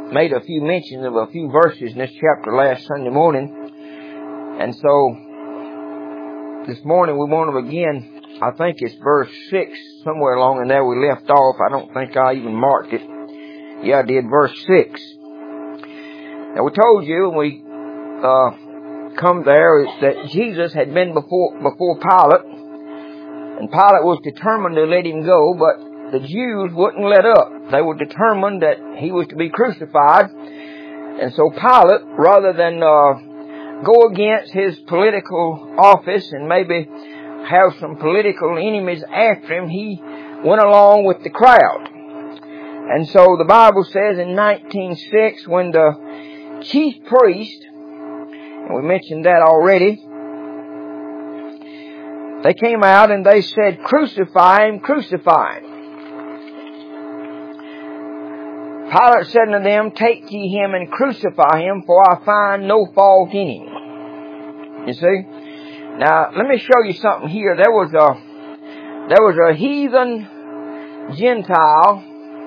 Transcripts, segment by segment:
made a few mentions of a few verses in this chapter last Sunday morning. And so, this morning we want to begin, I think it's verse 6, somewhere along in there we left off. I don't think I even marked it. Yeah, I did, verse 6. And we told you when we come there that Jesus had been before Pilate, and Pilate was determined to let him go, but the Jews wouldn't let up. They were determined that he was to be crucified. And so Pilate, rather than go against his political office and maybe have some political enemies after him, he went along with the crowd. And so the Bible says in 19:6, when the chief priest, and we mentioned that already, they came out and they said, "Crucify him, crucify him." Pilate said unto them, "Take ye him and crucify him, for I find no fault in him." You see? Now, let me show you something here. There was a heathen Gentile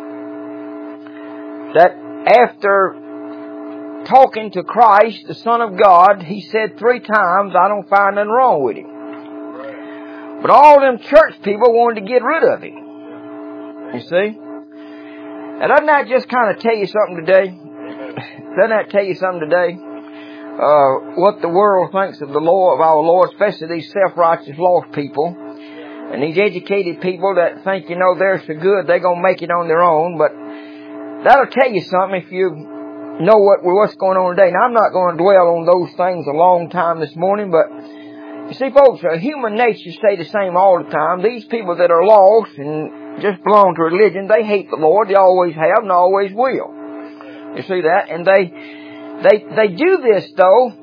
that after talking to Christ, the Son of God, he said 3 times, "I don't find nothing wrong with him." But all them church people wanted to get rid of him. You see? Now, doesn't that just kind of tell you something today? Doesn't that tell you something today? What the world thinks of the Lord, of our Lord, especially these self-righteous lost people. And these educated people that think, they're so good, they're going to make it on their own. But that'll tell you something if you know what's going on today. Now, I'm not going to dwell on those things a long time this morning, but you see, folks, human nature stay the same all the time. These people that are lost and just belong to religion, they hate the Lord. They always have and always will. You see that? And they do this though.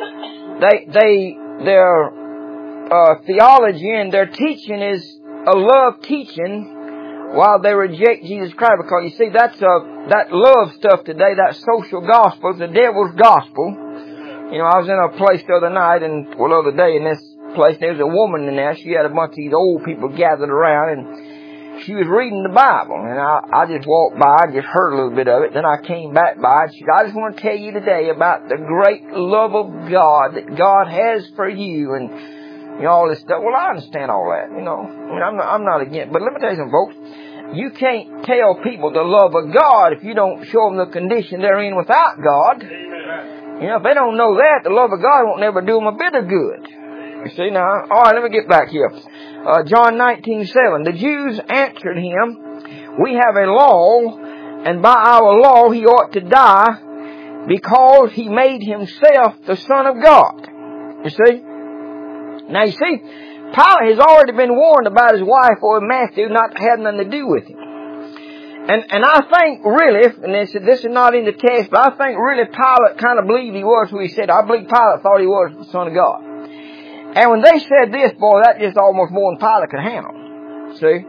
Their theology and their teaching is a love teaching while they reject Jesus Christ. Because you see, that love stuff today, that social gospel, is the devil's gospel. I was in a place the other night the other day in this place, there was a woman in there. She had a bunch of these old people gathered around, and she was reading the Bible. And I just walked by and just heard a little bit of it. Then I came back by and she said, "I just want to tell you today about the great love of God that God has for you," and all this stuff. Well, I understand all that, I'm not against. But let me tell you something, folks. You can't tell people the love of God if you don't show them the condition they're in without God. If they don't know that, the love of God won't never do them a bit of good. You see now? All right, let me get back here. John 19:7. The Jews answered him, "We have a law, and by our law he ought to die, because he made himself the Son of God." You see? Now you see, Pilate has already been warned about his wife or Matthew not to have nothing to do with him. And I think really, and this is not in the text, but I think really Pilate kind of believed he was who he said. I believe Pilate thought he was the Son of God. And when they said this, boy, that just almost more than Pilate could handle. See?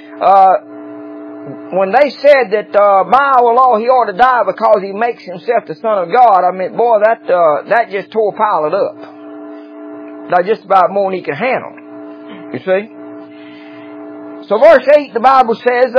When they said that by our law he ought to die because he makes himself the Son of God, I mean, boy, that just tore Pilate up. That's just about more than he could handle. You see? So verse 8, the Bible says,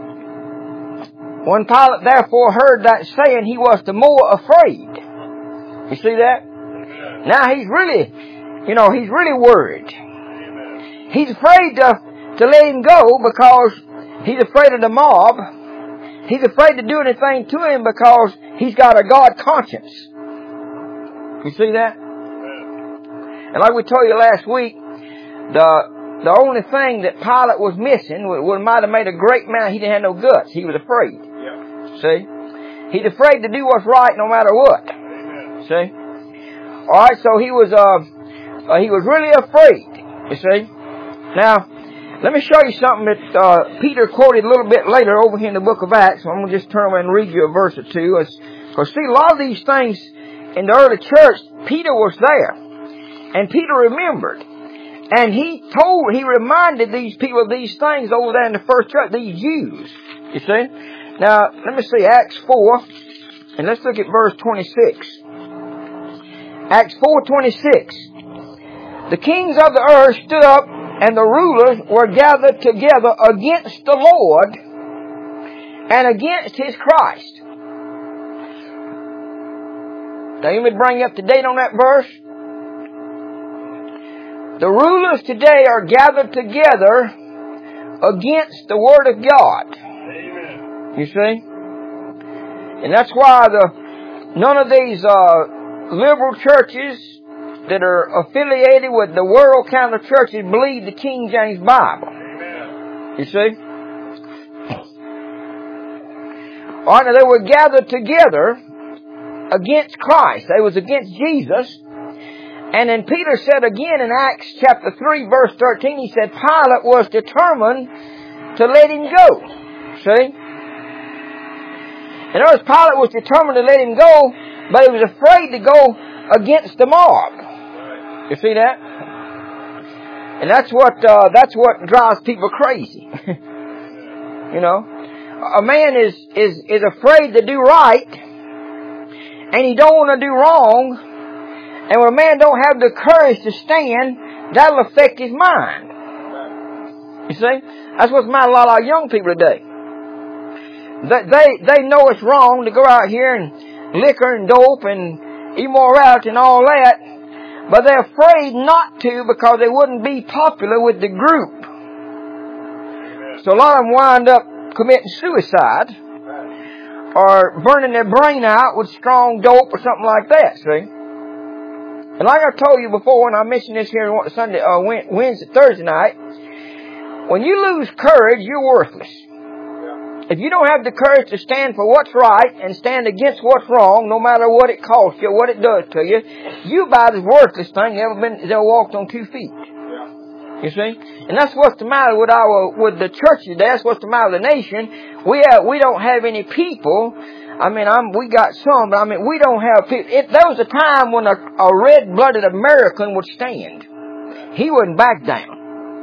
when Pilate therefore heard that saying, he was the more afraid. You see that? Now he's really worried. He's afraid to let him go because he's afraid of the mob. He's afraid to do anything to him because he's got a God conscience. You see that? And like we told you last week, the only thing that Pilate was missing might have made a great man. He didn't have no guts. He was afraid. Yeah. See? He's afraid to do what's right no matter what. Amen. See? Alright, so he was really afraid. You see? Now, let me show you something that Peter quoted a little bit later over here in the book of Acts. So I'm going to just turn over and read you a verse or two. Because see, a lot of these things in the early church, Peter was there. And Peter remembered. And he reminded these people of these things over there in the first church, these Jews. You see? Now, let me see, Acts 4, and let's look at verse 26. Acts 4:26. The kings of the earth stood up, and the rulers were gathered together against the Lord and against His Christ. Now, let me bring you up to date on that verse. The rulers today are gathered together against the Word of God. Amen. You see? And that's why none of these liberal churches that are affiliated with the world kind of churches believe the King James Bible. Amen. You see? All right, now they were gathered together against Christ. They was against Jesus. And then Peter said again in Acts chapter 3 verse 13, he said Pilate was determined to let him go. See? In other words, Pilate was determined to let him go, but he was afraid to go against the mob. You see that? And that's what drives people crazy. You know? A man is afraid to do right, and he don't want to do wrong, and when a man don't have the courage to stand, that'll affect his mind. You see? That's what's the matter with a lot of our young people today. They know it's wrong to go out here and liquor and dope and immorality and all that, but they're afraid not to because they wouldn't be popular with the group. So a lot of them wind up committing suicide or burning their brain out with strong dope or something like that, see? And like I told you before, and I mentioned this here Wednesday, Thursday night, when you lose courage, you're worthless. If you don't have the courage to stand for what's right and stand against what's wrong, no matter what it costs you, what it does to you, you about as worthless thing ever walked on 2 feet. You see? And that's what's the matter with the church today. That's what's the matter with the nation. We don't have any people. I mean, we got some, but I mean, we don't have people. There was a time when a red-blooded American would stand. He wouldn't back down.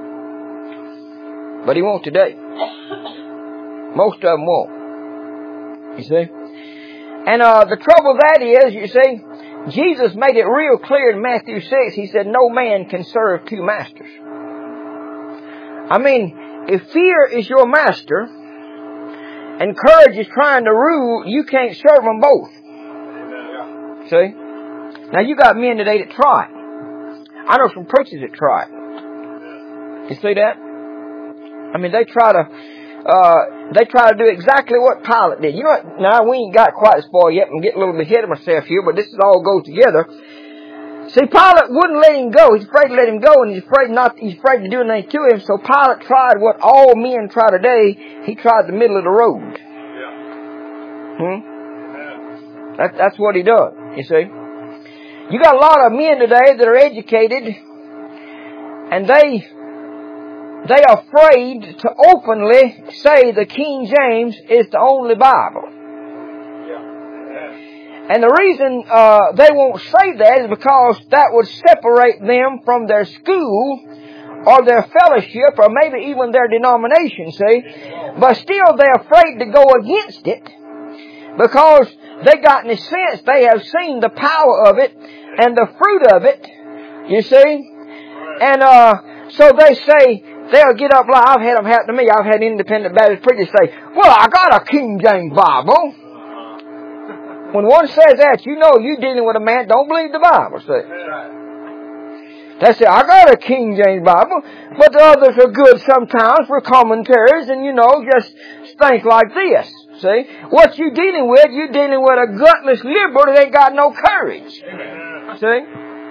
But he won't today. Most of them won't. You see? And the trouble with that is, you see, Jesus made it real clear in Matthew 6. He said, no man can serve two masters. I mean, if fear is your master and courage is trying to rule, you can't serve them both. See? Now, you got men today that try it. I know some preachers that try it. You see that? I mean, they try to do exactly what Pilate did. You know what? Now, we ain't got quite as far yet. I'm getting a little bit ahead of myself here, but this is all goes together. See, Pilate wouldn't let him go. He's afraid to let him go, and he's afraid to do anything to him. So Pilate tried what all men try today. He tried the middle of the road. That's what he does, you see. You got a lot of men today that are educated, and they are afraid to openly say the King James is the only Bible. And the reason they won't say that is because that would separate them from their school or their fellowship or maybe even their denomination, see? But still they're afraid to go against it because they got in a sense they have seen the power of it and the fruit of it, you see? And so they say, they'll get up like I've had them happen to me. I've had independent Baptist preachers say, well, I got a King James Bible. When one says that, you know you're dealing with a man don't believe the Bible. See? They say, I got a King James Bible, but the others are good sometimes for commentaries and, just think like this. See? What you're dealing with a gutless liberal that ain't got no courage. See?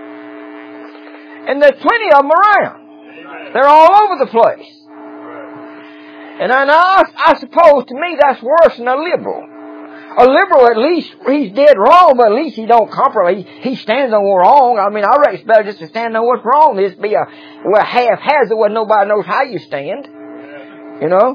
And there's plenty of them around. They're all over the place. And I suppose to me that's worse than a liberal. A liberal, at least, he's dead wrong, but at least he don't compromise. He stands on what's wrong. I mean, I reckon it's better just to stand on what's wrong than just be a haphazard where nobody knows how you stand. You know?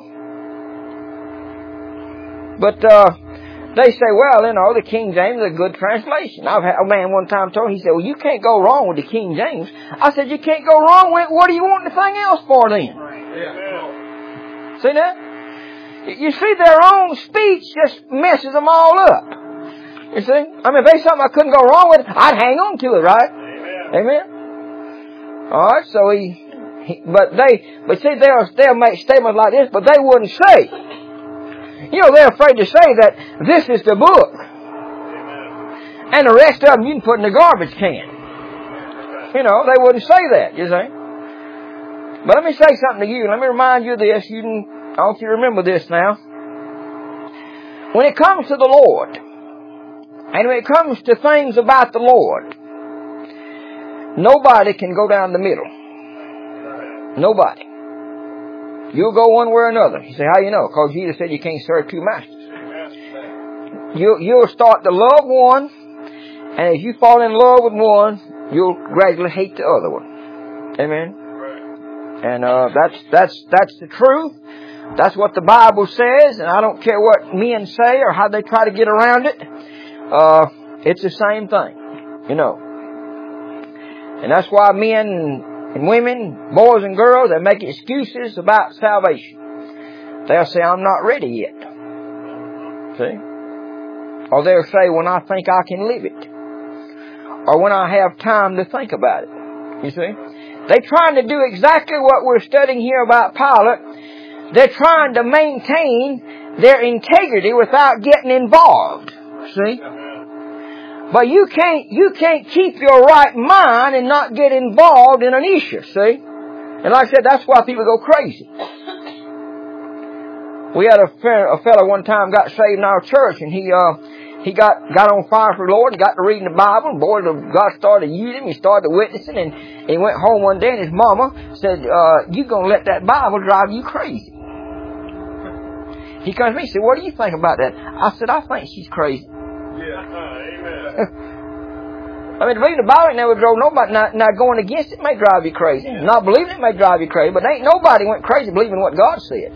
But, they say, well, the King James is a good translation. I've had a man one time told me, he said, well, you can't go wrong with the King James. I said, you can't go wrong with it. What do you want anything else for then? See that? You see, their own speech just messes them all up. You see? I mean, if there's something I couldn't go wrong with, I'd hang on to it, right? Amen? Alright, so but see, they'll make statements like this, but they wouldn't say. They're afraid to say that this is the book. And the rest of them you can put in the garbage can. You know, they wouldn't say that, you see. But let me say something to you. Let me remind you of this. I want you to remember this now. When it comes to the Lord, and when it comes to things about the Lord, nobody can go down the middle. Nobody. You'll go one way or another. You say, how you know? Because Jesus said you can't serve two masters. You'll start to love one, and as you fall in love with one, you'll gradually hate the other one. Amen. And that's the truth. That's what the Bible says, and I don't care what men say or how they try to get around it. It's the same thing, you know. And that's why men and women, boys and girls, they make excuses about salvation. They'll say, I'm not ready yet. See? Or they'll say, when I think I can live it. Or when I have time to think about it. You see? They're trying to do exactly what we're studying here about Pilate. They're trying to maintain their integrity without getting involved. See? But you can't keep your right mind and not get involved in an issue, see? And like I said, that's why people go crazy. We had a fellow one time got saved in our church, and he got on fire for the Lord and got to reading the Bible, and boy, God started using him. He started witnessing, and he went home one day, and his mama said, you gonna let that Bible drive you crazy. He comes to me and said, what do you think about that? I said, I think she's crazy. I mean, reading the Bible never drove nobody. Now going against it may drive you crazy. Not believing it may drive you crazy. But ain't nobody went crazy believing what God said.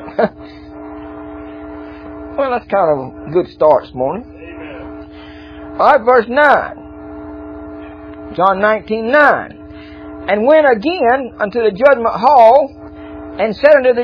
Well, that's kind of a good start this morning. Alright, verse 9. John 19:9. And went again unto the judgment hall, and said unto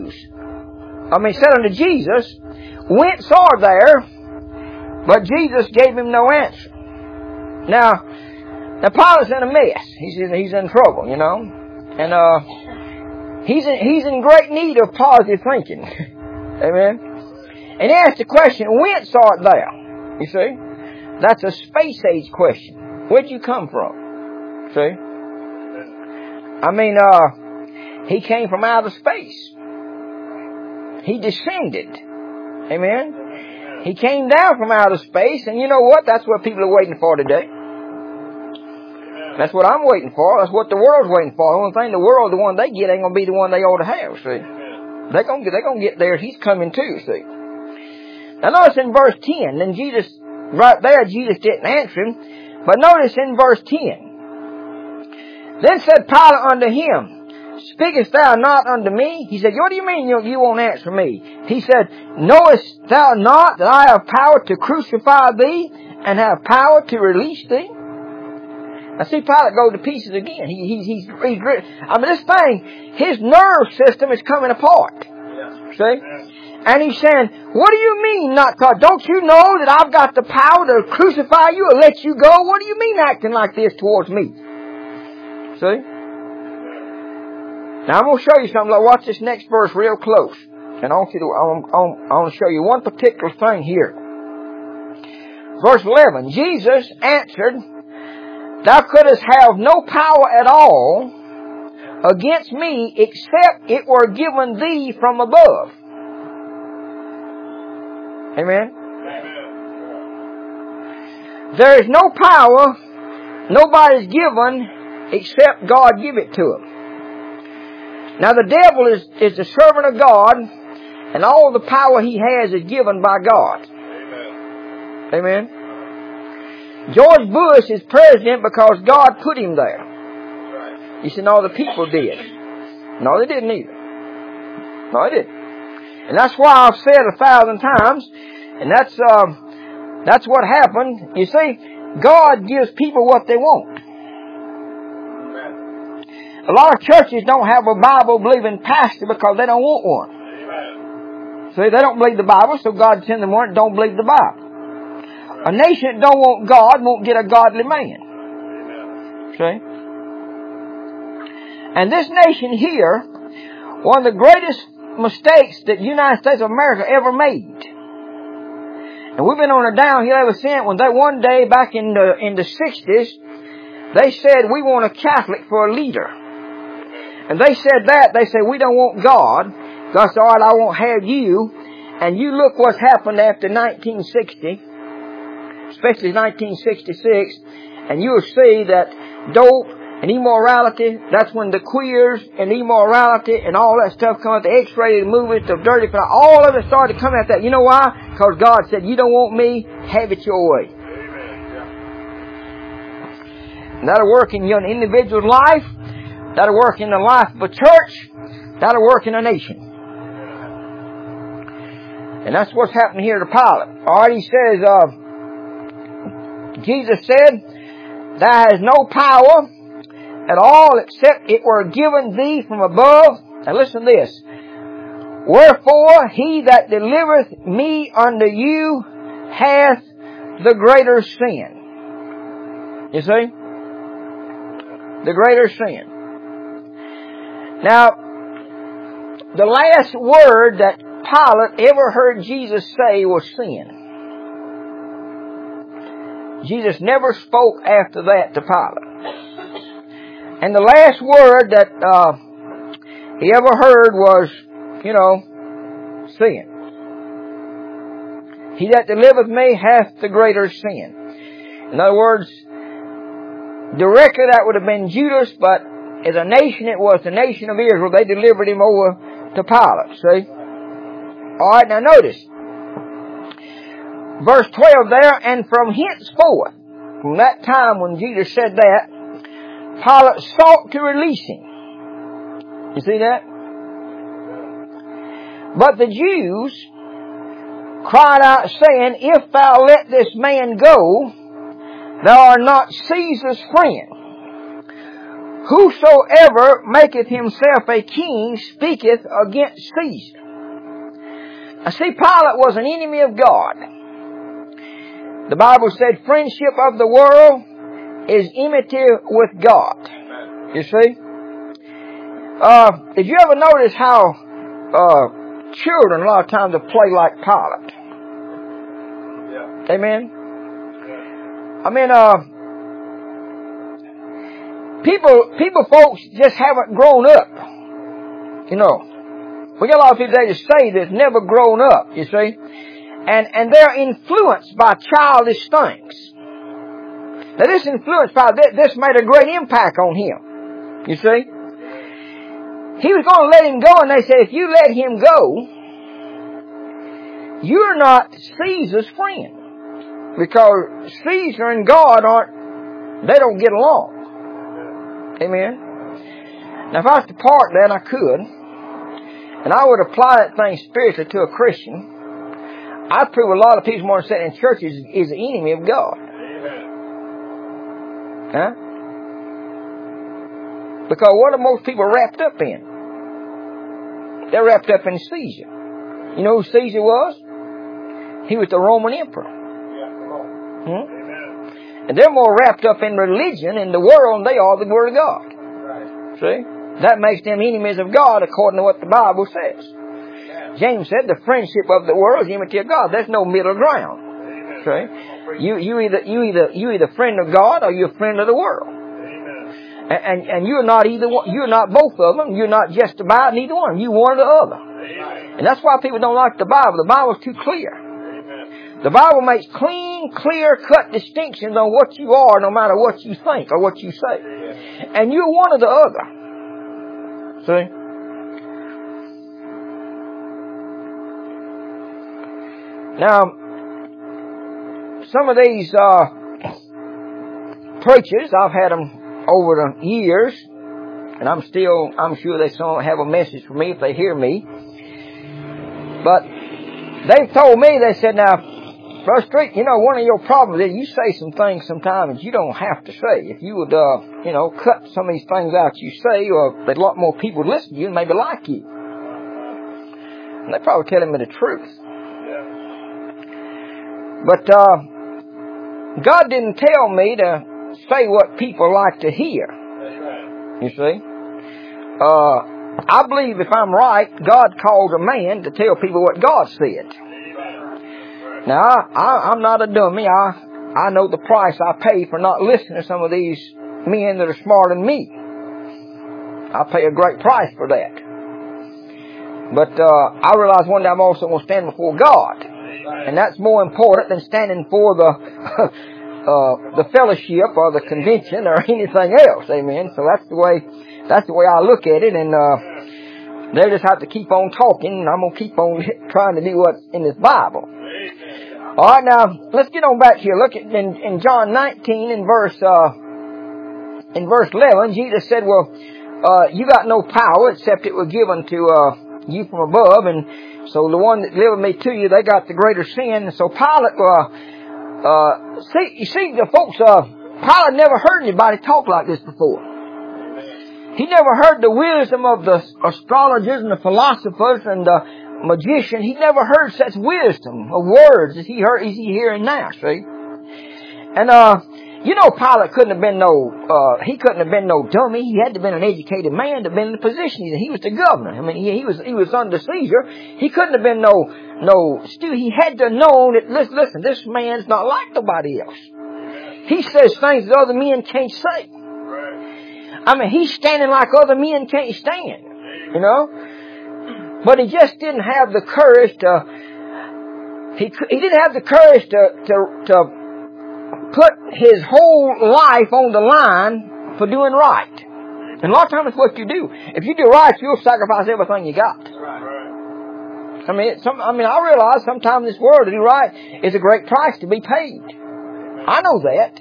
Jesus, whence are there? But Jesus gave him no answer. Now Pilate's in a mess. He's in trouble, you know. And he's in great need of positive thinking. Amen. And he asked the question, whence art thou? You see? That's a space age question. Where'd you come from? See? I mean, he came from outer space. He descended. Amen. He came down from outer space, and you know what? That's what people are waiting for today. That's what I'm waiting for. That's what the world's waiting for. The only thing the world, the one they get, ain't going to be the one they ought to have, see. They're going to get theirs. He's coming too, see. Now notice in verse 10, then Jesus, right there, Jesus didn't answer him. But notice in verse 10. Then said Pilate unto him, speakest thou not unto me? He said, what do you mean you won't answer me? He said, knowest thou not that I have power to crucify thee and have power to release thee? Now see, Pilate goes to pieces again. He's I mean, this thing, his nerve system is coming apart. See? And he's saying, what do you mean not God? Don't you know that I've got the power to crucify you or let you go? What do you mean acting like this towards me? See? Now I'm going to show you something. Watch this next verse real close. And I want to show you one particular thing here. Verse 11. Jesus answered, thou couldst have no power at all against me except it were given thee from above. Amen. There is no power nobody's given except God give it to him. Now the devil is the servant of God, and all the power he has is given by God. Amen. George Bush is president because God put him there. You see, no, the people did. No, they didn't either. No, they didn't. And that's why I've said 1,000 times, and that's what happened. You see, God gives people what they want. A lot of churches don't have a Bible-believing pastor because they don't want one. See, they don't believe the Bible, so God sent them one that don't believe the Bible. A nation that don't want God won't get a godly man. See? And this nation here, one of the greatest mistakes that the United States of America ever made And we've been on a downhill ever since. When they one day back in the 60s, they said, we want a Catholic for a leader. And they said that. They said, we don't want God. God said, all right, I won't have you. And you look what's happened after 1960, especially 1966, and you'll see that dope and immorality, that's when the queers and immorality and all that stuff come out, the X-rated movies, the dirty, all of it started coming out that. You know why? Because God said, you don't want me, have it your way. And that'll work in your individual's life. That'll work in the life of a church. That'll work in a nation. And that's what's happening here to Pilate. Alright, he says, Jesus said, thou hast no power at all except it were given thee from above. Now listen to this. Wherefore he that delivereth me unto you hath the greater sin. You see? The greater sin. Now, the last word that Pilate ever heard Jesus say was sin. Jesus never spoke after that to Pilate. And the last word that he ever heard was, sin. He that delivereth me hath the greater sin. In other words, directly that would have been Judas, but as a nation it was the nation of Israel. They delivered him over to Pilate, see? Alright, now notice. Verse 12 there, and from henceforth, from that time when Jesus said that, Pilate sought to release him. You see that? But the Jews cried out, saying, if thou let this man go, thou art not Caesar's friend. Whosoever maketh himself a king speaketh against Caesar. Now see, Pilate was an enemy of God. The Bible said friendship of the world is enmity with God. You see? Did you ever notice how children a lot of times will play like Pilate? Yeah. Amen? Yeah. I mean, people folks just haven't grown up. We got a lot of people today to say that's never grown up, you see. And they're influenced by childish things. Now this influence, this made a great impact on him. You see? He was going to let him go, and they said, if you let him go, you're not Caesar's friend. Because Caesar and God they don't get along. Amen? Now if I was to part that, I could. And I would apply that thing spiritually to a Christian. I'd prove a lot of people more sitting in churches is the enemy of God. Huh? Because what are most people wrapped up in? They're wrapped up in Caesar. You know who Caesar was? He was the Roman emperor. And they're more wrapped up in religion in the world than they are the Word of God. See? That makes them enemies of God according to what the Bible says. James said the friendship of the world is enmity of God. There's no middle ground. See? You either friend of God or you're a friend of the world. And you're not either one. You're not both of them. You're not just about neither one. You're one or the other. And that's why people don't like the Bible. The Bible's too clear. The Bible makes clean, clear-cut distinctions on what you are, no matter what you think or what you say. And you're one or the other. See? Now, some of these preachers, I've had them over the years, and I'm sure they some have a message for me if they hear me. But they've told me, they said, now, Brother Street, one of your problems is you say some things sometimes you don't have to say. If you would, cut some of these things out you say, or there's a lot more people listen to you and maybe like you. And they're probably telling me the truth. But God didn't tell me to say what people like to hear. You see? I believe if I'm right, God called a man to tell people what God said. Now, I'm not a dummy. I know the price I pay for not listening to some of these men that are smarter than me. I pay a great price for that. But I realize one day I'm also going to stand before God. And that's more important than standing for the fellowship or the convention or anything else. Amen. So that's the way I look at it. And they'll just have to keep on talking, and I'm going to keep on trying to do what's in this Bible. All right, now let's get on back here. Look at in John 19 in verse 11. Jesus said, "Well, you got no power except it was given to you from above, and so the one that delivered me to you, they got the greater sin." And so Pilate, the folks, Pilate never heard anybody talk like this before. He never heard the wisdom of the astrologers and the philosophers and the magician. He never heard such wisdom of words as he's hearing now, see? And, Pilate couldn't have been no dummy. He had to have been an educated man to have been in the position. He was the governor. I mean, he was under Caesar. He couldn't have been no stew. He had to know that, listen, this man's not like nobody else. He says things that other men can't say. I mean, he's standing like other men can't stand, But he just didn't have the courage to, he didn't have the courage to put his whole life on the line for doing right. And a lot of times it's what you do. If you do right, you'll sacrifice everything you got. I mean, I realize sometimes in this world to do right is a great price to be paid. I know that.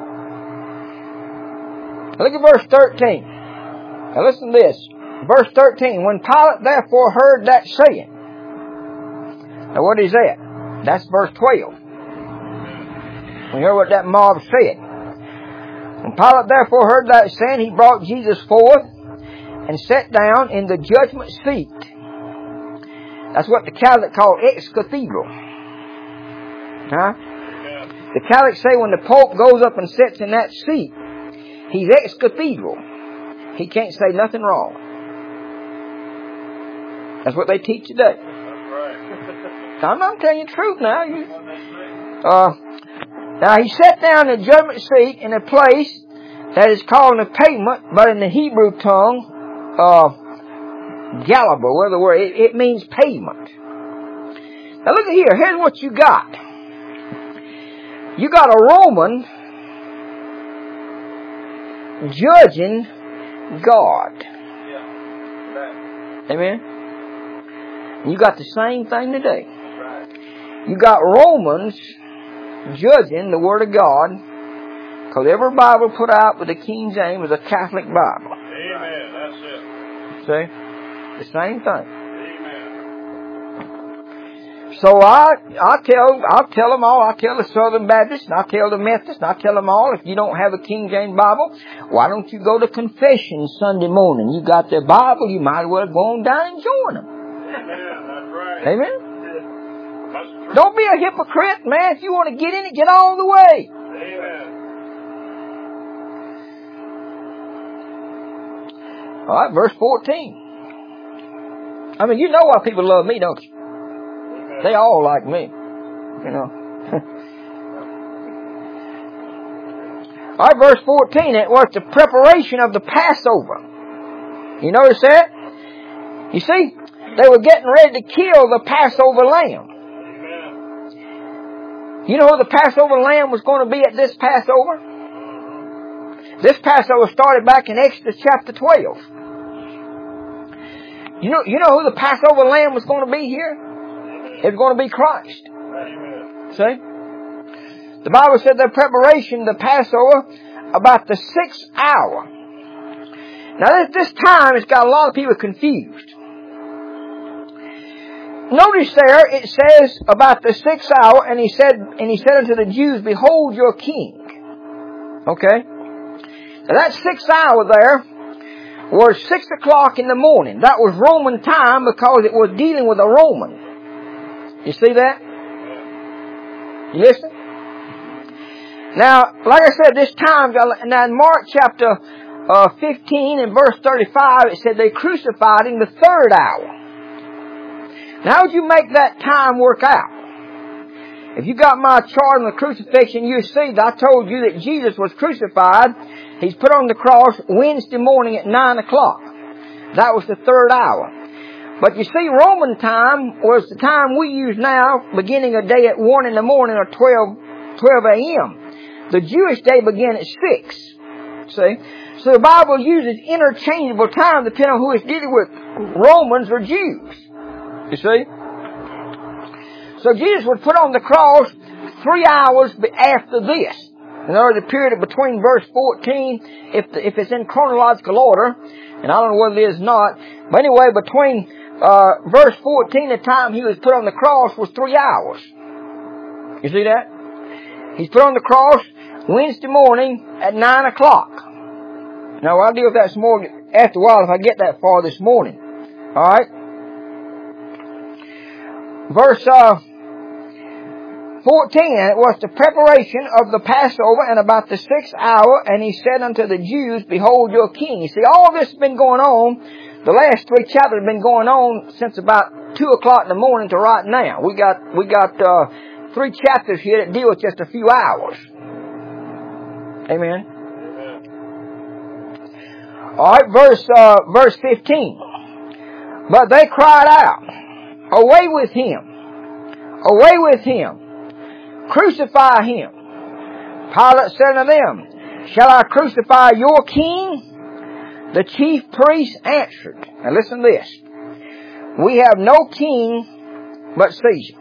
Look at verse 13. Now listen to this. Verse 13. When Pilate therefore heard that saying. Now what is that? That's verse 12. We hear what that mob said. When Pilate therefore heard that saying, he brought Jesus forth and sat down in the judgment seat. That's what the Catholic call ex cathedra. Huh? The Catholics say when the Pope goes up and sits in that seat, he's ex cathedra. He can't say nothing wrong. That's what they teach today. I'm not telling you the truth now. Now he sat down in the judgment seat in a place that is called a pavement, but in the Hebrew tongue, Galaba, where the word, it means pavement. Now look at here. Here's what you got. You got a Roman judging God. Amen? You got the same thing today. You got Romans judging the Word of God, because every Bible put out with the King James is a Catholic Bible. Amen. That's it. See? The same thing. Amen. So I'll tell them all. I'll tell the Southern Baptists, and I'll tell the Methodists, and I'll tell them all, if you don't have a King James Bible, why don't you go to confession Sunday morning? You got their Bible, you might as well go on down and join them. Amen. That's right. Amen? Don't be a hypocrite, man. If you want to get in it, get all the way. Amen. All right, verse 14. I mean, you know why people love me, don't you? Amen. They all like me. All right, verse 14. It was the preparation of the Passover. You notice that? You see, they were getting ready to kill the Passover lamb. You know who the Passover lamb was going to be at this Passover? This Passover started back in Exodus chapter 12. You know who the Passover lamb was going to be here? It was going to be Christ. See? The Bible said the preparation, the Passover, about the 6th hour. Now this time it's got a lot of people confused. Notice there, it says about the 6th hour, and he said unto the Jews, behold your king. Okay? Now that 6th hour there was 6 o'clock in the morning. That was Roman time because it was dealing with a Roman. You see that? You listen? Now, like I said, this time, now in Mark chapter 15 and verse 35, it said they crucified him the 3rd hour. Now, how would you make that time work out? If you got my chart on the crucifixion, you see that I told you that Jesus was crucified. He's put on the cross Wednesday morning at 9 o'clock. That was the third hour. But you see, Roman time was the time we use now, beginning a day at 1 in the morning or 12 a.m. The Jewish day began at 6. See? So the Bible uses interchangeable time depending on who it's dealing with, Romans or Jews. You see? So Jesus was put on the cross 3 hours after this. In other words, the period between verse 14, if it's in chronological order, and I don't know whether it is not, but anyway, between verse 14, the time he was put on the cross was 3 hours. You see that? He's put on the cross Wednesday morning at 9 o'clock. Now, I'll deal with that some more after a while if I get that far this morning. Alright? Verse 14, and it was the preparation of the Passover and about the 6th hour, and he said unto the Jews, Behold your king. You see, all this has been going on. The last 3 chapters have been going on since about 2 o'clock in the morning to right now. We got 3 chapters here that deal with just a few hours. Amen. Alright, verse 15. But they cried out, Away with him! Away with him! Crucify him! Pilate said unto them, Shall I crucify your king? The chief priests answered. Now listen to this. We have no king but Caesar.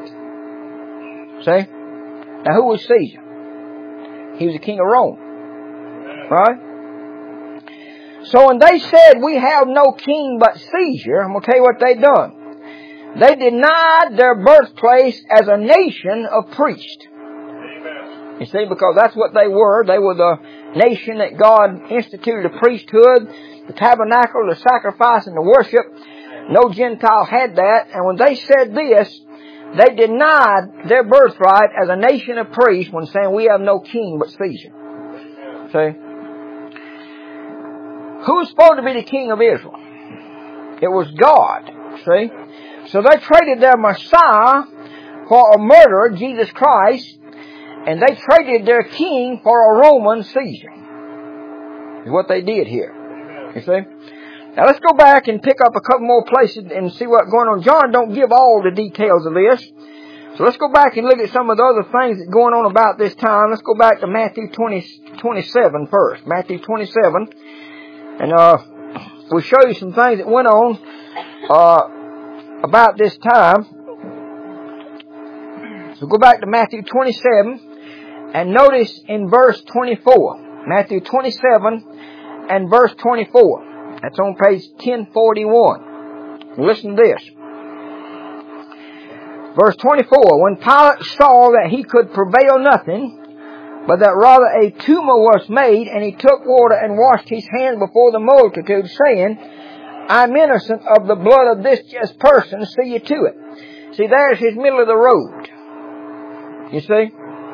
See? Now who was Caesar? He was the king of Rome. Right? So when they said we have no king but Caesar, I'm going to tell you what they done. They denied their birthplace as a nation of priests. You see, because that's what they were. They were the nation that God instituted a priesthood, the tabernacle, the sacrifice, and the worship. No Gentile had that. And when they said this, they denied their birthright as a nation of priests when saying we have no king but Caesar. See? Who was supposed to be the king of Israel? It was God. See? So they traded their Messiah for a murderer, Jesus Christ, and they traded their king for a Roman Caesar. Is what they did here. You see? Now let's go back and pick up a couple more places and see what's going on. John don't give all the details of this. So let's go back and look at some of the other things that's going on about this time. Let's go back to Matthew 27 first. Matthew 27. And we'll show you some things that went on about this time. So go back to Matthew 27 and notice in verse 24. Matthew 27 and verse 24. That's on page 1041. Listen to this. Verse 24. When Pilate saw that he could prevail nothing, but that rather a tumult was made, and he took water and washed his hands before the multitude, saying, I'm innocent of the blood of this just person, see you to it. See, there's his middle of the road. You see?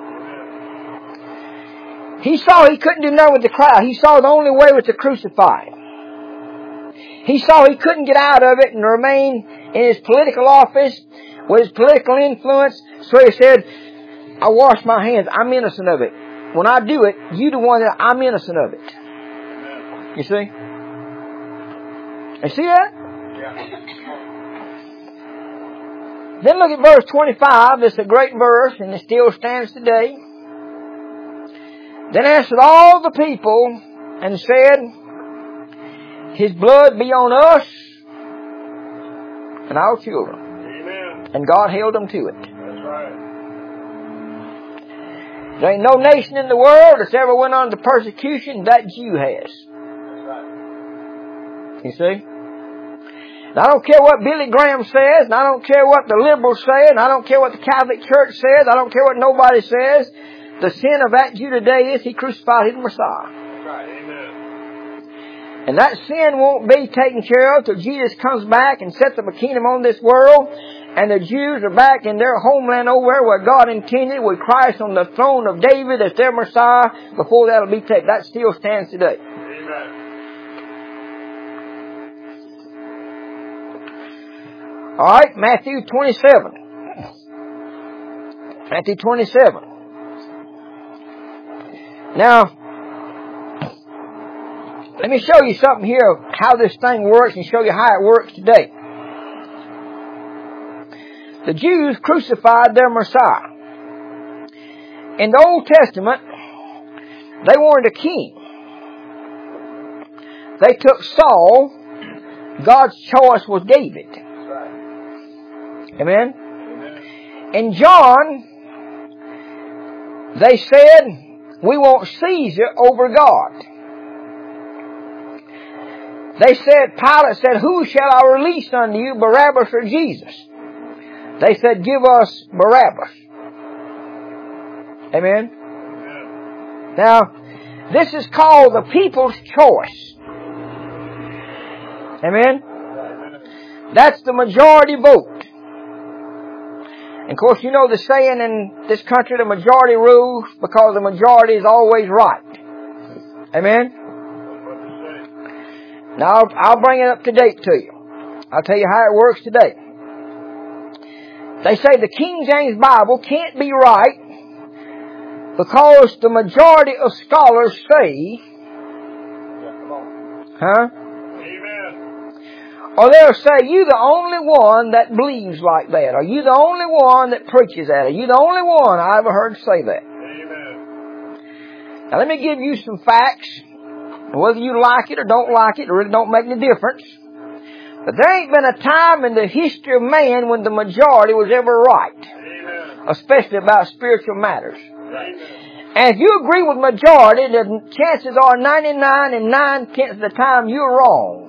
He saw he couldn't do nothing with the crowd. He saw the only way was to crucify him. He saw he couldn't get out of it and remain in his political office with his political influence. So he said, I wash my hands. I'm innocent of it. When I do it, you the one that I'm innocent of it. You see? You see that? Yeah. Then look at verse 25. It's a great verse and it still stands today. Then answered all the people and said, His blood be on us and our children. Amen. And God held them to it. That's right. There ain't no nation in the world that's ever went under persecution that Jew has. That's right. You see? And I don't care what Billy Graham says, and I don't care what the liberals say, and I don't care what the Catholic Church says, I don't care what nobody says. The sin of that Jew today is he crucified his Messiah. That's right. Amen. And that sin won't be taken care of till Jesus comes back and sets up a kingdom on this world. And the Jews are back in their homeland over there where God intended, with Christ on the throne of David as their Messiah. Before that'll be taken. That still stands today. Amen. Alright, Matthew 27. Matthew 27. Now, let me show you something here, how this thing works, and show you how it works today. The Jews crucified their Messiah. In the Old Testament, they wanted a king. They took Saul. God's choice was David. Amen? In John, they said, we want Caesar over God. They said, Pilate said, who shall I release unto you, Barabbas or Jesus? They said, give us Barabbas. Amen? Now, this is called the people's choice. Amen? That's the majority vote. And of course, you know the saying in this country, the majority rules, because the majority is always right. Amen? Now, I'll bring it up to date to you. I'll tell you how it works today. They say the King James Bible can't be right because the majority of scholars say, or they'll say, you the only one that believes like that. Are you the only one that preaches that? Are you the only one I ever heard say that? Amen. Now let me give you some facts. Whether you like it or don't like it, it really don't make any difference. But there ain't been a time in the history of man when the majority was ever right. Amen. Especially about spiritual matters. Amen. And if you agree with majority, the chances are 99 and 9/10 of the time you're wrong.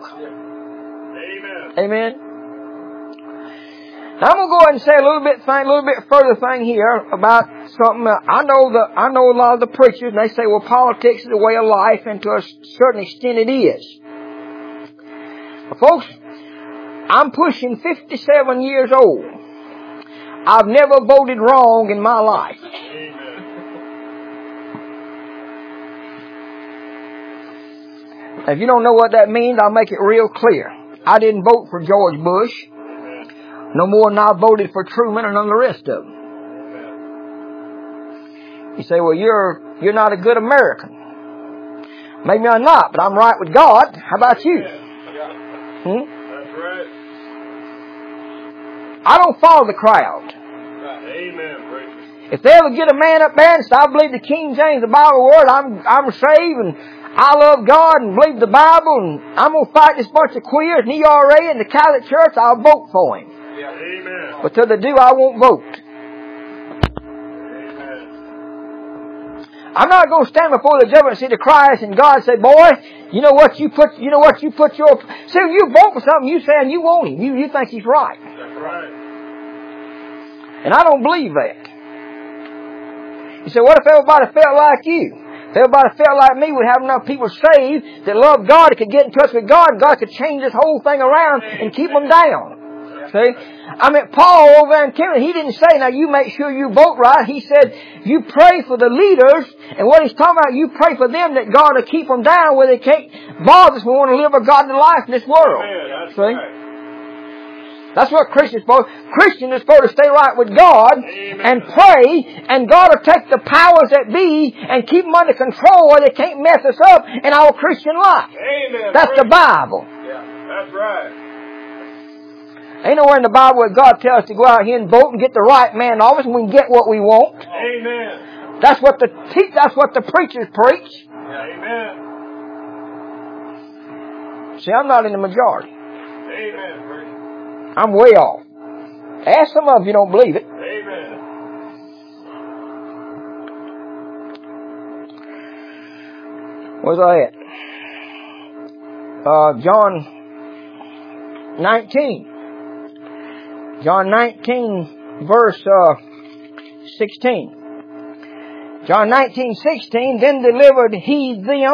Amen. Now I'm going to go ahead and say a little bit further thing here about something. I know a lot of the preachers, and they say, well, politics is a way of life, and to a certain extent it is. But folks, I'm pushing 57 years old. I've never voted wrong in my life. If you don't know what that means, I'll make it real clear. I didn't vote for George Bush, no more than I voted for Truman or none of the rest of them. You say, well, you're not a good American. Maybe I'm not, but I'm right with God. How about you? That's right. I don't follow the crowd. Amen. If they ever get a man up there and say, I believe the King James, the Bible word, I'm saved, and I love God and believe the Bible, and I'm going to fight this bunch of queers and ERA and the Catholic Church, I'll vote for him. Yeah. Amen. But till they do, I won't vote. Amen. I'm not going to stand before the judgment seat of Christ and God say, boy, you know what you put your... See, if you vote for something, you saying you want him. You think he's right. That's right. And I don't believe that. You say, what if everybody felt like you? If everybody felt like me, we'd have enough people saved that love God, that could get in touch with God, and God could change this whole thing around and keep them down. See? I mean, Paul over there in Timothy, he didn't say, now you make sure you vote right. He said, you pray for the leaders, and what he's talking about, you pray for them that God will keep them down where they can't bother us. We want to live a godly life in this world. See? Right. That's what Christians are supposed to do. Christians are supposed to stay right with God. Amen. And pray, and God will take the powers that be and keep them under control where they can't mess us up in our Christian life. Amen. That's the Bible. Yeah, that's right. Ain't nowhere in the Bible where God tells us to go out here and vote and get the right man in office and we can get what we want. Amen. That's what the preachers preach. Amen. See, I'm not in the majority. Amen. I'm way off. Ask some of you don't believe it. Amen. Where's I at? John 19. John 19, verse 16. John 19:16. Then delivered he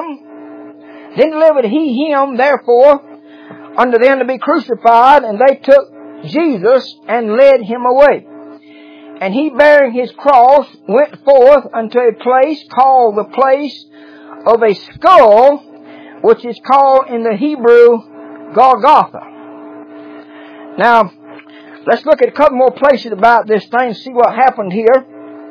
him, therefore, unto them to be crucified, and they took Jesus and led him away. And he, bearing his cross, went forth unto a place called the place of a skull, which is called in the Hebrew Golgotha. Now, let's look at a couple more places about this thing and see what happened here.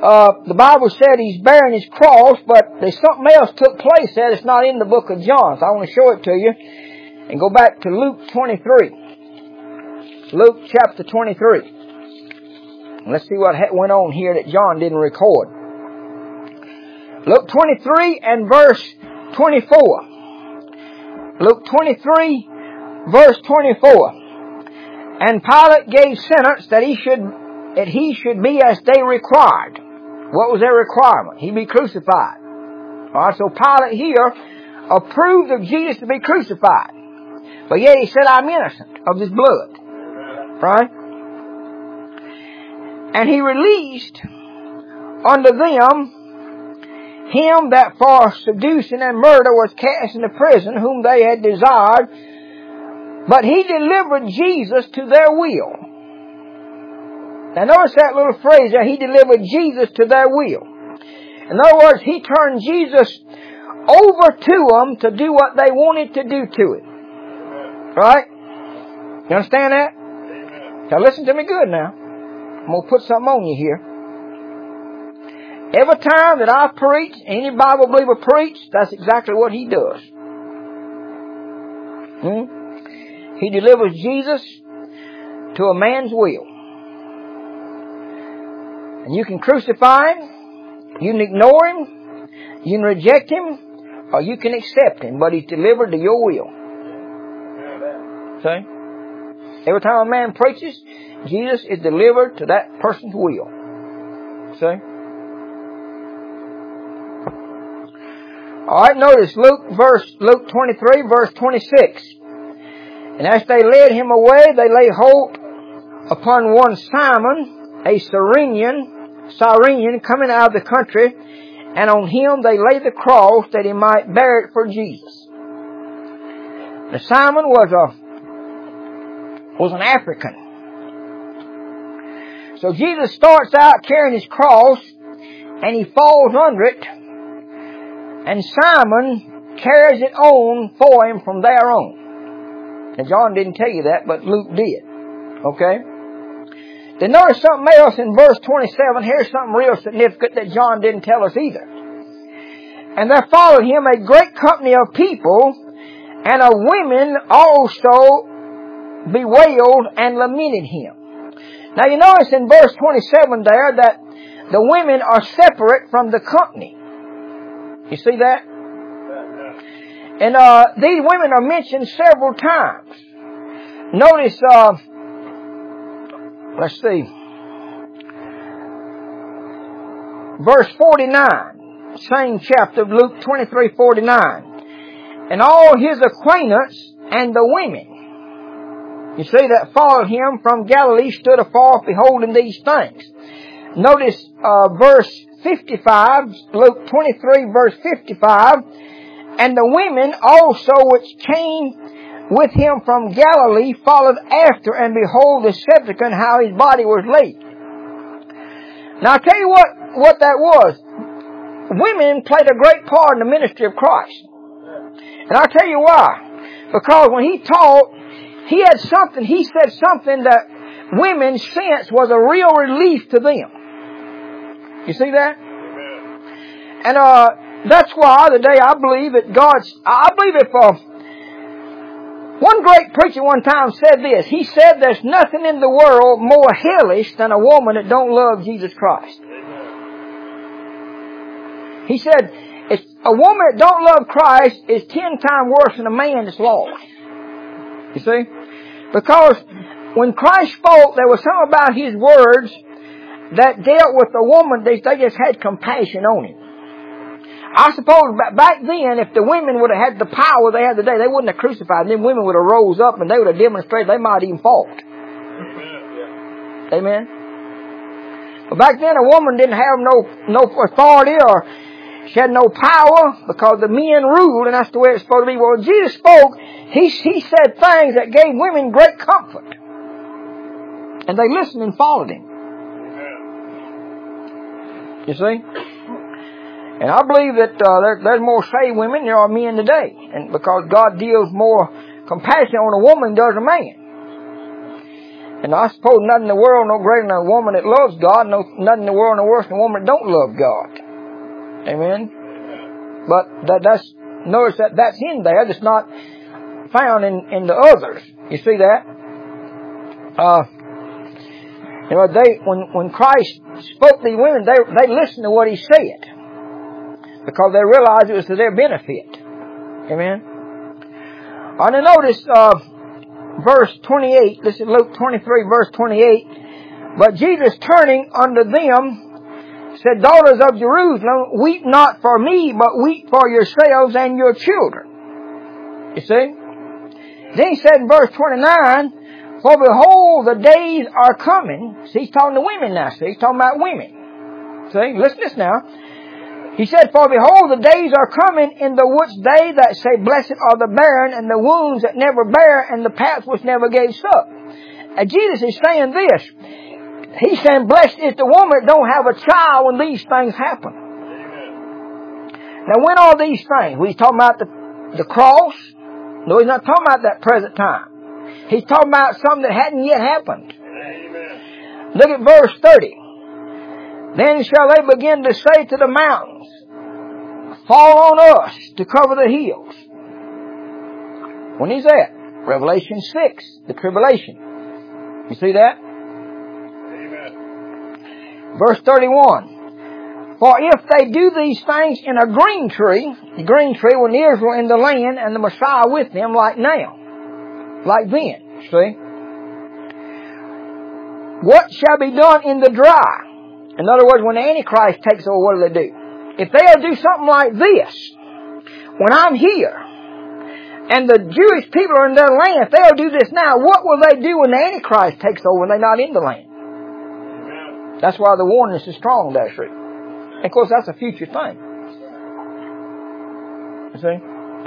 the Bible said he's bearing his cross, but there's something else took place there that's not in the book of John. So I want to show it to you. And go back to Luke 23. Luke chapter 23. And let's see what went on here that John didn't record. Luke 23 and verse 24. Luke 23, verse 24. And Pilate gave sentence that he should be as they required. What was their requirement? He be crucified. Alright, so Pilate here approved of Jesus to be crucified. But yet he said, I'm innocent of his blood. Right? And he released unto them him that for seducing and murder was cast into prison, whom they had desired. But he delivered Jesus to their will. Now notice that little phrase there, he delivered Jesus to their will. In other words, he turned Jesus over to them to do what they wanted to do to it. Right? You understand that? Now listen to me good now. I'm going to put something on you here. Every time that I preach, any Bible believer preach, that's exactly what he does. He delivers Jesus to a man's will. And you can crucify him, you can ignore him, you can reject him, or you can accept him, but he's delivered to your will. See? Every time a man preaches, Jesus is delivered to that person's will. See? Alright, notice Luke 23, verse 26. And as they led him away, they laid hold upon one Simon, a Cyrenian coming out of the country, and on him they laid the cross that he might bear it for Jesus. Now Simon was an African. So Jesus starts out carrying his cross, and he falls under it, and Simon carries it on for him from there on. Now John didn't tell you that, but Luke did. Okay? Then notice something else in verse 27. Here's something real significant that John didn't tell us either. And there followed him a great company of people, and of women also bewailed and lamented him. Now you notice in verse 27 there that the women are separate from the company. You see that? And these women are mentioned several times. Notice, let's see, verse 49, same chapter of Luke 23:49. And all his acquaintance and the women, you see, that followed him from Galilee stood afar beholding these things. Notice verse 55, Luke 23 verse 55, and the women also which came with him from Galilee followed after, and behold the sepulchre and how his body was laid. Now I'll tell you what that was. Women played a great part in the ministry of Christ. And I'll tell you why. Because when he taught, he said something that women sensed was a real relief to them. You see that? And that's why today I believe that one great preacher one time said this. He said there's nothing in the world more hellish than a woman that don't love Jesus Christ. He said a woman that don't love Christ is 10 times worse than a man that's lost. You see? Because when Christ spoke, there was something about his words that dealt with the woman. They just had compassion on him. I suppose back then, if the women would have had the power they had today, they wouldn't have crucified them. Women would have rose up and they would have demonstrated they might even fought. Amen? But back then, a woman didn't have no authority, or she had no power because the men ruled, and that's the way it's supposed to be. Well, when Jesus spoke, he said things that gave women great comfort. And they listened and followed him. You see? And I believe that there's more saved women than there are men today. And because God deals more compassion on a woman than does a man. And I suppose nothing in the world no greater than a woman that loves God, nothing in the world no worse than a woman that don't love God. Amen? But notice that's in there, that's not found in the others. You see that? When Christ spoke to these women, they listened to what He said. Because they realized it was to their benefit. Amen? And then notice, verse 28, this is Luke 23, verse 28. But Jesus turning unto them, said, Daughters of Jerusalem, weep not for me, but weep for yourselves and your children. You see? Then He said in verse 29, For behold, the days are coming. See, He's talking to women now. See, He's talking about women. See, listen to this now. He said, For behold, the days are coming in the which they that say, Blessed are the barren, and the wombs that never bear, and the paps which never gave suck. And Jesus is saying this. He's saying, Blessed is the woman that don't have a child when these things happen. Now, when are these things? He's talking about the cross. No, He's not talking about that present time. He's talking about something that hadn't yet happened. Amen. Look at verse 30. Then shall they begin to say to the mountains, Fall on us to cover the hills. When is that? Revelation 6, the tribulation. You see that? Amen. Verse 31. For if they do these things in a green tree, the green tree when Israel in the land and the Messiah with them like now, like then, see? What shall be done in the dry? In other words, when the Antichrist takes over, what do they do? If they'll do something like this, when I'm here, and the Jewish people are in their land, if they'll do this now, what will they do when the Antichrist takes over and they're not in the land? Amen. That's why the warning is so strong, that's right. And of course, that's a future thing. You see?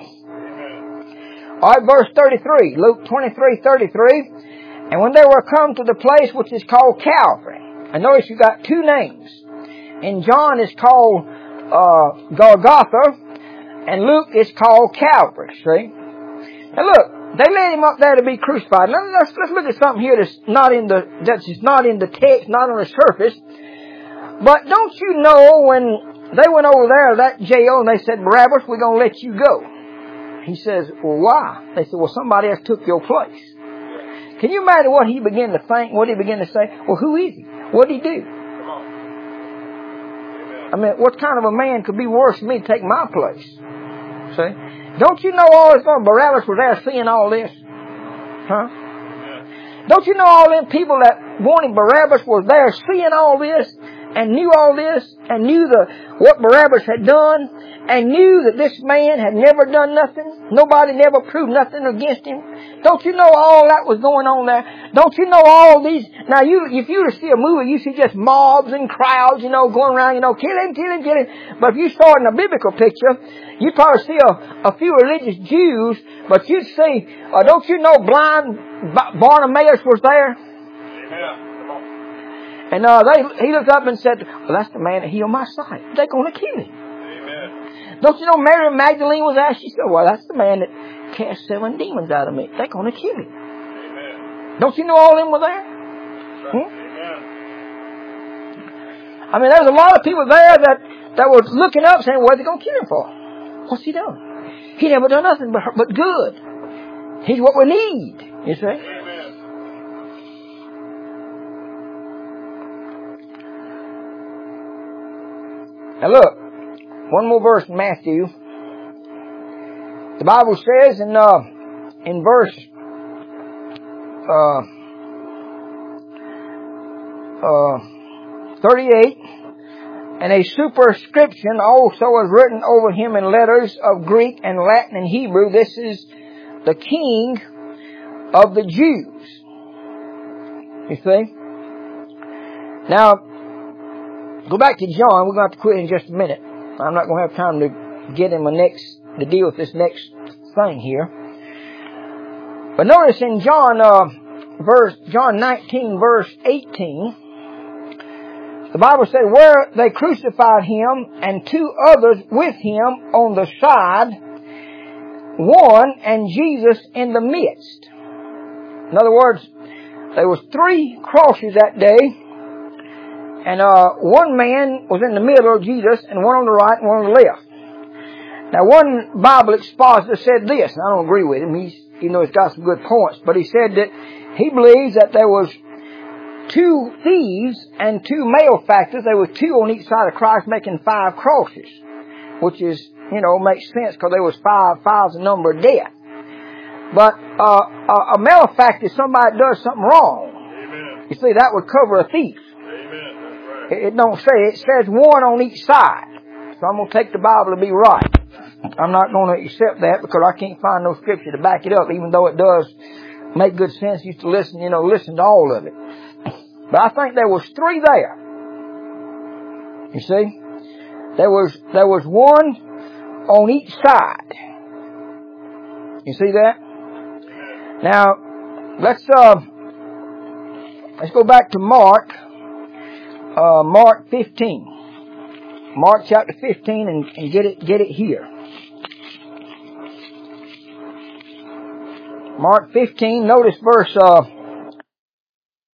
Amen. Alright, verse 33, Luke 23:33. And when they were come to the place which is called Calvary, and notice you got two names. In John it's called Golgotha, and Luke is called Calvary, see? Now look, they led Him up there to be crucified. Now let's look at something here that's not in the text, not on the surface. But don't you know when they went over there to that jail and they said, Barabbas, we're going to let you go. He says, well, why? They said, well, somebody else took your place. Can you imagine what he began to think, what he began to say? Well, who is he? What did he do? Come on. Amen. I mean, what kind of a man could be worse than me to take my place? See? Don't you know all this going? Barabbas was there seeing all this? Huh? Amen. Don't you know all them people that wanted Barabbas was there seeing all this? And knew all this, and knew what Barabbas had done, and knew that this man had never done nothing. Nobody never proved nothing against him. Don't you know all that was going on there? Don't you know all these? Now, if you were to see a movie, you see just mobs and crowds, going around, kill him, kill him, kill him. But if you saw it in a biblical picture, you'd probably see a few religious Jews, but you'd see, don't you know blind Bartimaeus was there? Amen. And he looked up and said, well, that's the man that healed my sight. They're going to kill him. Amen. Don't you know Mary Magdalene was there? She said, well, that's the man that cast 7 demons out of me. They're going to kill him. Amen. Don't you know all of them were there? Amen. I mean, there was a lot of people there that were looking up saying, what are they going to kill him for? What's he done? He never done nothing but good. He's what we need, you see. Amen. Now look, one more verse in Matthew. The Bible says in verse 38, and a superscription also was written over him in letters of Greek and Latin and Hebrew. This is the King of the Jews. You see? Now, go back to John. We're going to have to quit in just a minute. I'm not going to have time to get him to deal with this next thing here. But notice in John 19, verse 18, the Bible said, where they crucified him and 2 others with him on the side, one and Jesus in the midst. In other words, there was 3 crosses that day, and one man was in the middle of Jesus, and one on the right and one on the left. Now, one Bible expositor said this, and I don't agree with him. Even though he's got some good points, but he said that he believes that there was 2 thieves and 2 malefactors. There were 2 on each side of Christ making 5 crosses, which is, makes sense because there was 5's the number of death. But a malefactor is somebody that does something wrong. Amen. You see, that would cover a thief. Amen. That's right. It don't say, it says 1 on each side. So I'm going to take the Bible to be right. I'm not going to accept that because I can't find no scripture to back it up, even though it does make good sense. You used to listen to all of it. But I think there was 3 there. You see? There was 1 on each side. You see that? Now, let's go back to Mark 15. Mark chapter 15 and get it here. Mark 15, notice verse